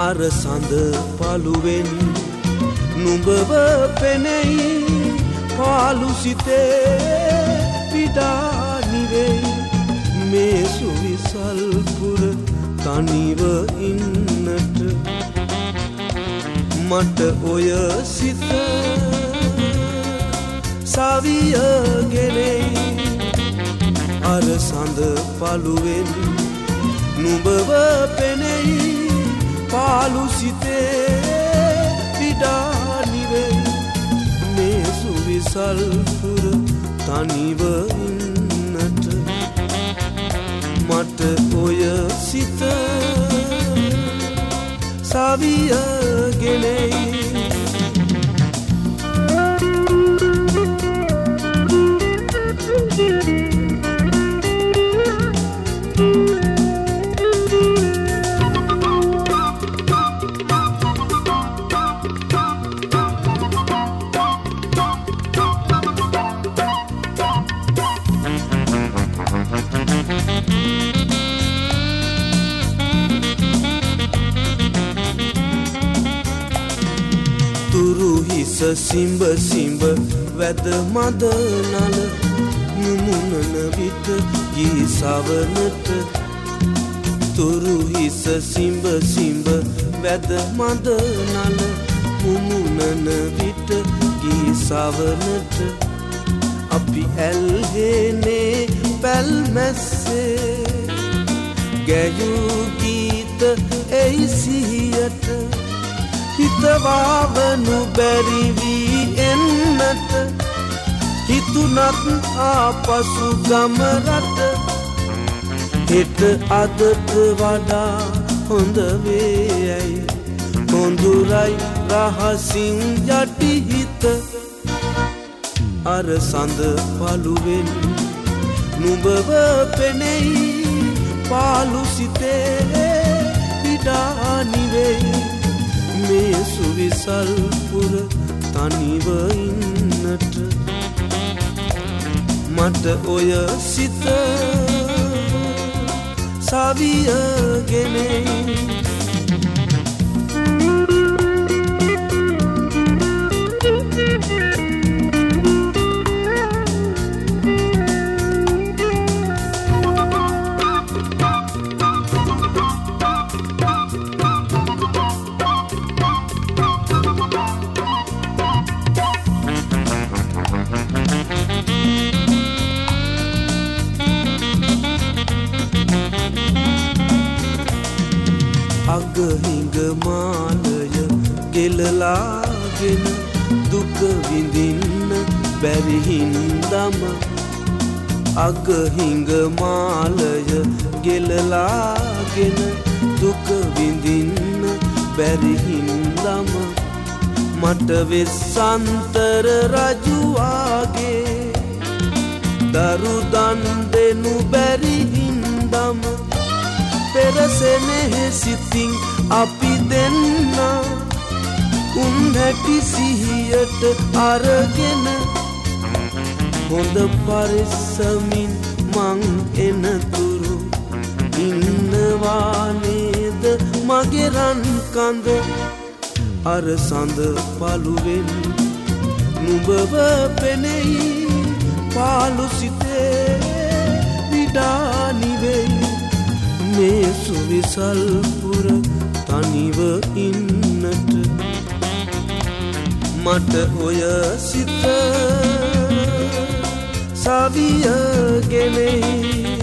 අර සඳ පළුවෙන් නුඹව පෙනෙයි පාළු සිතේ පිටා නිවෙයි මේ සුවිසල් පුර තනිව ඉන්නට මට ඔය සිත සවිය ගෙනෙයි අර සඳ පළුවෙන් නුඹව පෙනෙයි පාළු සිතේ පිටා නිවෙයි මේ සුවිසල් පුර තනිව ඉන්නට මට ඔය සිත සවිය ගෙනෙයි තුරු හිස සිඹ සිඹ වැද මද නල මුමුණන විට ගී සවනට තුරු හිස සිඹ සිඹ වැද මද නල මුමුණන විට ගී සවනට අපි ඇල්හෙනේ පැල් මැස්සේ ගැයූ ගීත එයි සිහියට හිතවාවනු බැරි වී එන්නට හිතුනත් ආපසු ගම රට හෙට අදට වඩා හොඳ වේයයි හොඳුරයි රහසින් යටි හිත අර සඳ පළුවෙන් නුඹව පෙනෙයි පාළු සිතේ පිටා නිවෙයි මේ සුවිසල් පුර තනිව ඉන්නට මට ඔය සිත සවිය ගෙනෙයි අගහිඟ මාලය ගෙලලාගෙන දුක විඳින්න බැරි හින්දම අගහිඟ මාලය ගෙලලාගෙන දුක විඳින්න බැරි හින්දම මට වෙස්සන්තර රජුවාගේ දරු දන් දෙනු බැරි හින්දම පෙරසෙනෙහි සිතින් අපි දෙන්න උන් හැටි සිහියට අරගෙන හොඳ පරිස්සමින් මං එනතුරු ඉන්නවා නේද මගේ රන් කඳ අර සඳ පළුවෙන් නුඹව පෙනෙයි පාළු සිතේ විඩා නිවෙයි මේ සුවිසල් පුර තනිව ඉන්නට මට ඔය සිත සවිය ගෙනෙයි